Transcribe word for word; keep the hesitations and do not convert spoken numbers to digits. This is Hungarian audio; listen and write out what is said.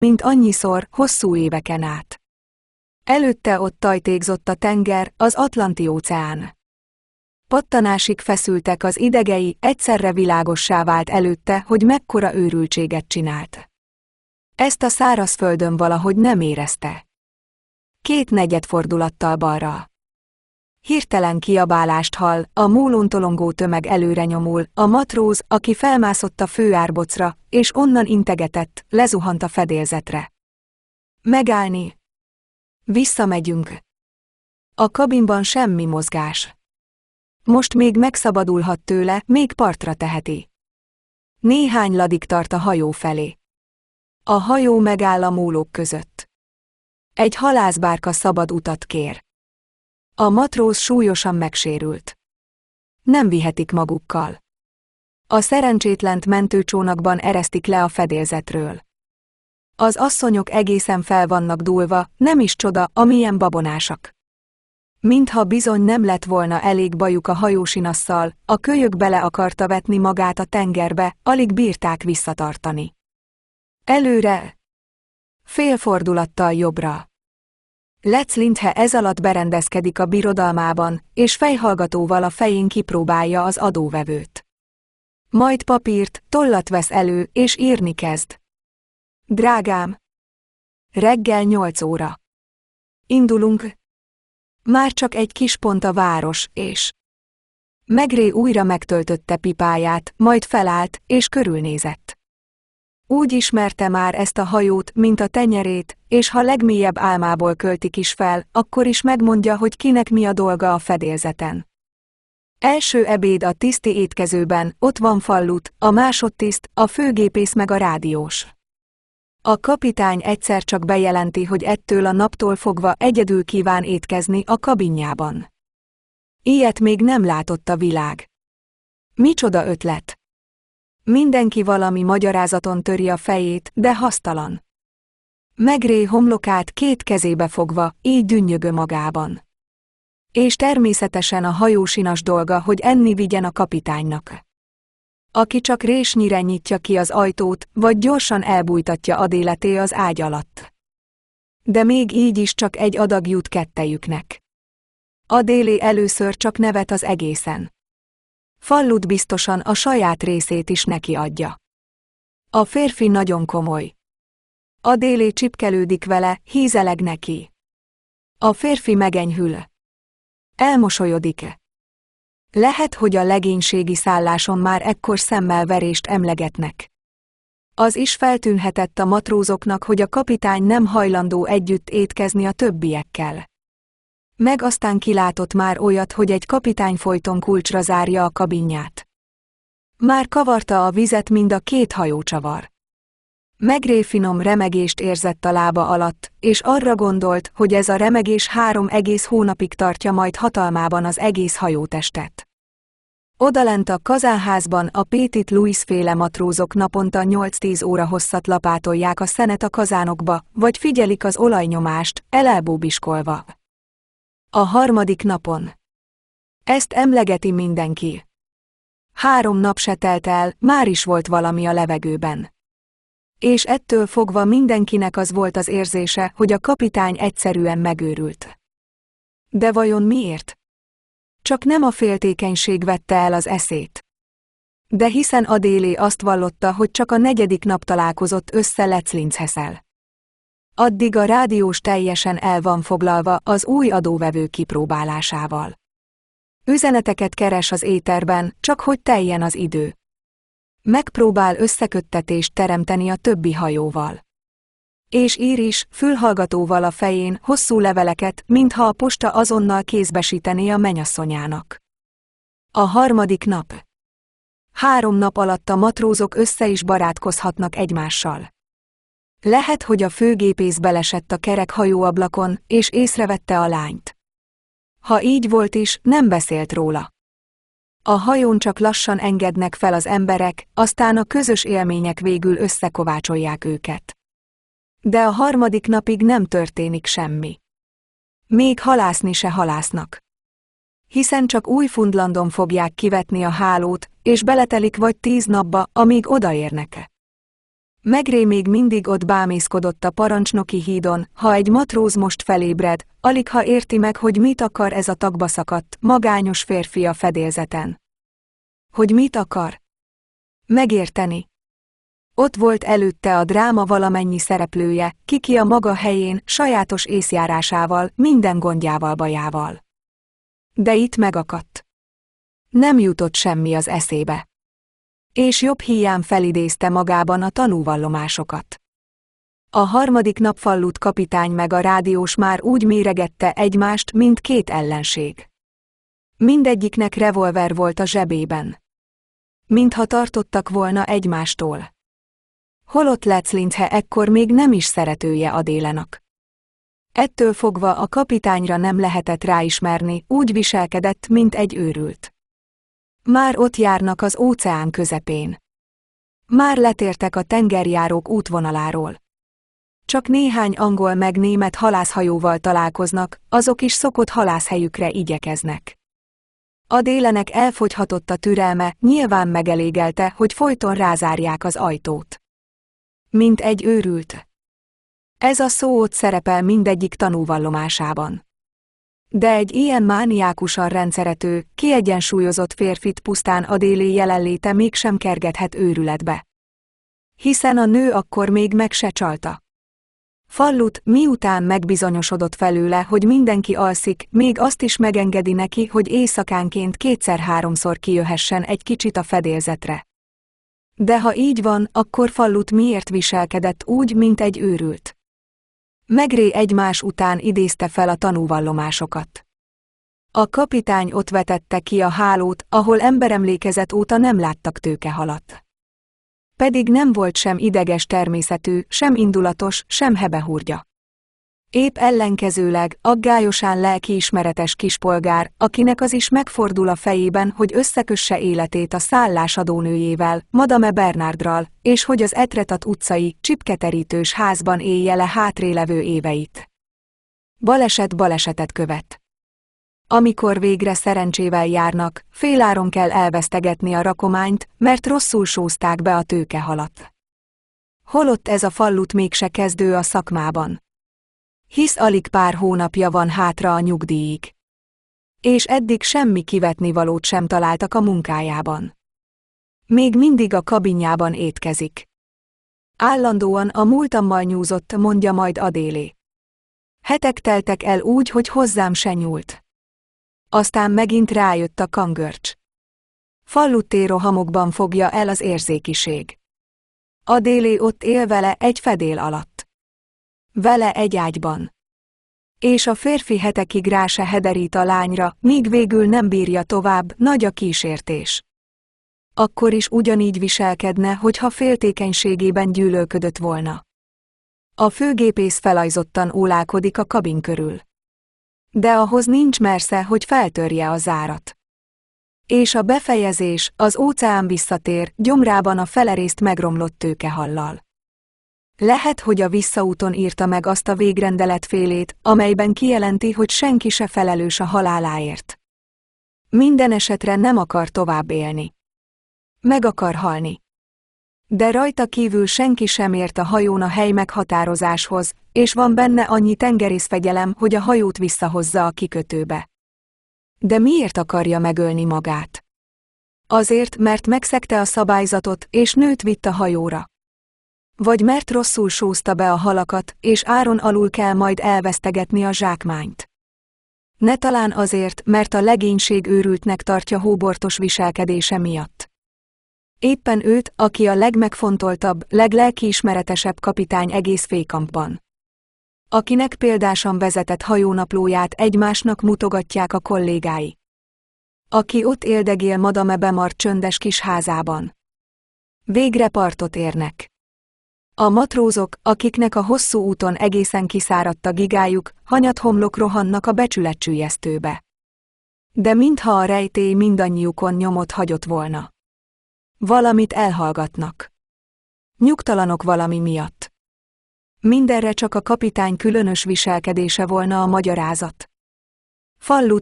mint annyiszor, hosszú éveken át. Előtte ott tajtékzott a tenger, az Atlanti-óceán. Pattanásig feszültek az idegei, egyszerre világossá vált előtte, hogy mekkora őrültséget csinált. Ezt a szárazföldön valahogy nem érezte. Két negyedfordulattal balra. Hirtelen kiabálást hall, a mólón tolongó tömeg előre nyomul, a matróz, aki felmászott a főárbocra, és onnan integetett, lezuhant a fedélzetre. Megállni. Visszamegyünk. A kabinban semmi mozgás. Most még megszabadulhat tőle, még partra teheti. Néhány ladig tart a hajó felé. A hajó megáll a mólók között. Egy halászbárka szabad utat kér. A matróz súlyosan megsérült. Nem vihetik magukkal. A szerencsétlent mentőcsónakban eresztik le a fedélzetről. Az asszonyok egészen fel vannak dúlva, nem is csoda, amilyen babonásak. Mintha bizony nem lett volna elég bajuk a hajósinasszal, a kölyök bele akarta vetni magát a tengerbe, alig bírták visszatartani. Előre. Félfordulattal jobbra. Leclinthe ez alatt berendezkedik a birodalmában, és fejhallgatóval a fején kipróbálja az adóvevőt. Majd papírt, tollat vesz elő, és írni kezd. Drágám! Reggel nyolc óra. Indulunk. Már csak egy kis pont a város, és... Megré újra megtöltötte pipáját, majd felállt, és körülnézett. Úgy ismerte már ezt a hajót, mint a tenyerét, és ha legmélyebb álmából költik is fel, akkor is megmondja, hogy kinek mi a dolga a fedélzeten. Első ebéd a tiszti étkezőben, ott van Fallut, a másodtiszt, a főgépész meg a rádiós. A kapitány egyszer csak bejelenti, hogy ettől a naptól fogva egyedül kíván étkezni a kabinjában. Ilyet még nem látott a világ. Micsoda ötlet! Mindenki valami magyarázaton töri a fejét, de hasztalan. Megré homlokát két kezébe fogva, így dünnyögő magában. És természetesen a hajósinas dolga, hogy enni vigyen a kapitánynak. Aki csak résnyire nyitja ki az ajtót, vagy gyorsan elbújtatja Adéleté az ágy alatt. De még így is csak egy adag jut kettejüknek. Adélé először csak nevet az egészen. Fallut biztosan a saját részét is neki adja. A férfi nagyon komoly. Adélé csipkelődik vele, hízeleg neki. A férfi megenyhül. Elmosolyodik. Lehet, hogy a legénységi szálláson már ekkor szemmel verést emlegetnek. Az is feltűnhetett a matrózoknak, hogy a kapitány nem hajlandó együtt étkezni a többiekkel. Meg aztán kilátott már olyat, hogy egy kapitány folyton kulcsra zárja a kabinját. Már kavarta a vizet, mind a két hajócsavar. Megré finom remegést érzett a lába alatt, és arra gondolt, hogy ez a remegés három egész hónapig tartja majd hatalmában az egész hajótestet. Odalent a kazánházban a Petit Louis-féle matrózok naponta nyolc-tíz óra hosszat lapátolják a szenet a kazánokba, vagy figyelik az olajnyomást, elelbóbiskolva. A harmadik napon. Ezt emlegeti mindenki. Három nap se telt el, már is volt valami a levegőben. És ettől fogva mindenkinek az volt az érzése, hogy a kapitány egyszerűen megőrült. De vajon miért? Csak nem a féltékenység vette el az eszét. De hiszen Adélé azt vallotta, hogy csak a negyedik nap találkozott össze Leclinchesszel. Addig a rádiós teljesen el van foglalva az új adóvevő kipróbálásával. Üzeneteket keres az éterben, csak hogy teljen az idő. Megpróbál összeköttetést teremteni a többi hajóval. És ír is, fülhallgatóval a fején, hosszú leveleket, mintha a posta azonnal kézbesítené a menyasszonyának. A harmadik nap. Három nap alatt a matrózok össze is barátkozhatnak egymással. Lehet, hogy a főgépész belesett a kerek hajóablakon, és észrevette a lányt. Ha így volt is, nem beszélt róla. A hajón csak lassan engednek fel az emberek, aztán a közös élmények végül összekovácsolják őket. De a harmadik napig nem történik semmi. Még halászni se halásznak. Hiszen csak Új-Fundlandon fogják kivetni a hálót, és beletelik vagy tíz napba, amíg odaérnek. Megré még mindig ott bámészkodott a parancsnoki hídon, ha egy matróz most felébred, aligha érti meg, hogy mit akar ez a tagba szakadt, magányos férfi a fedélzeten. Hogy mit akar? Megérteni. Ott volt előtte a dráma valamennyi szereplője, kiki a maga helyén, sajátos észjárásával, minden gondjával, bajával. De itt megakadt. Nem jutott semmi az eszébe. És jobb híján felidézte magában a tanúvallomásokat. A harmadik nap Fallut kapitány meg a rádiós már úgy méregette egymást, mint két ellenség. Mindegyiknek revolver volt a zsebében. Mintha tartottak volna egymástól. Holott Leclinthe ekkor még nem is szeretője Adélenak. Ettől fogva a kapitányra nem lehetett ráismerni, úgy viselkedett, mint egy őrült. Már ott járnak az óceán közepén. Már letértek a tengerjárók útvonaláról. Csak néhány angol meg német halászhajóval találkoznak, azok is szokott halászhelyükre igyekeznek. Adélenek elfogyhatott a türelme, nyilván megelégelte, hogy folyton rázárják az ajtót. Mint egy őrült. Ez a szó ott szerepel mindegyik tanúvallomásában. De egy ilyen mániákusan rendszerető, kiegyensúlyozott férfit pusztán Adélé jelenléte mégsem kergethet őrületbe. Hiszen a nő akkor még meg se csalta. Fallut, miután megbizonyosodott felőle, hogy mindenki alszik, még azt is megengedi neki, hogy éjszakánként kétszer-háromszor kijöhessen egy kicsit a fedélzetre. De ha így van, akkor Fallut miért viselkedett úgy, mint egy őrült? Megré egymás után idézte fel a tanúvallomásokat. A kapitány ott vetette ki a hálót, ahol emberemlékezet óta nem láttak tőkehalat. Pedig nem volt sem ideges természetű, sem indulatos, sem hebehúrgya. Épp ellenkezőleg, aggályosan lelkiismeretes kispolgár, akinek az is megfordul a fejében, hogy összekösse életét a szállásadónőjével, Madame Bernardral, és hogy az Etretat utcai, csipketerítős házban élje le hátrélevő éveit. Baleset balesetet követ. Amikor végre szerencsével járnak, féláron kell elvesztegetni a rakományt, mert rosszul sózták be a tőkehalat. Holott ez a Fallut mégse kezdő a szakmában. Hisz alig pár hónapja van hátra a nyugdíjig. És eddig semmi kivetnivalót sem találtak a munkájában. Még mindig a kabinjában étkezik. Állandóan a múltammal nyúzott, mondja majd Adélé. Hetek teltek el úgy, hogy hozzám se nyúlt. Aztán megint rájött a kangörcs. Falluté rohamokban fogja el az érzékiség. Adélé ott él vele egy fedél alatt. Vele egy ágyban. És a férfi hetekig rá se hederít a lányra, míg végül nem bírja tovább, nagy a kísértés. Akkor is ugyanígy viselkedne, hogyha féltékenységében gyűlölködött volna. A főgépész felajzottan ólálkodik a kabin körül. De ahhoz nincs mersze, hogy feltörje a zárat. És a befejezés, az óceán visszatér, gyomrában a felerészt megromlott tőkehallal. Lehet, hogy a visszaúton írta meg azt a végrendeletfélét, amelyben kijelenti, hogy senki se felelős a haláláért. Minden esetre nem akar tovább élni. Meg akar halni. De rajta kívül senki sem ért a hajón a hely meghatározáshoz, és van benne annyi tengerészfegyelem, hogy a hajót visszahozza a kikötőbe. De miért akarja megölni magát? Azért, mert megszegte a szabályzatot, és nőt vitt a hajóra. Vagy mert rosszul sózta be a halakat, és áron alul kell majd elvesztegetni a zsákmányt. Ne talán azért, mert a legénység őrültnek tartja hóbortos viselkedése miatt. Éppen őt, aki a legmegfontoltabb, leglelkiismeretesebb kapitány egész Fékampban. Akinek példásan vezetett hajónaplóját egymásnak mutogatják a kollégái. Aki ott éldegél Madame Bemart csöndes kis házában. Végre partot érnek. A matrózok, akiknek a hosszú úton egészen kiszáradt a gigájuk, hanyathomlok rohannak a becsületsüllyesztőbe. De mintha a rejtély mindannyiukon nyomot hagyott volna. Valamit elhallgatnak. Nyugtalanok valami miatt. Mindenre csak a kapitány különös viselkedése volna a magyarázat. Fallut,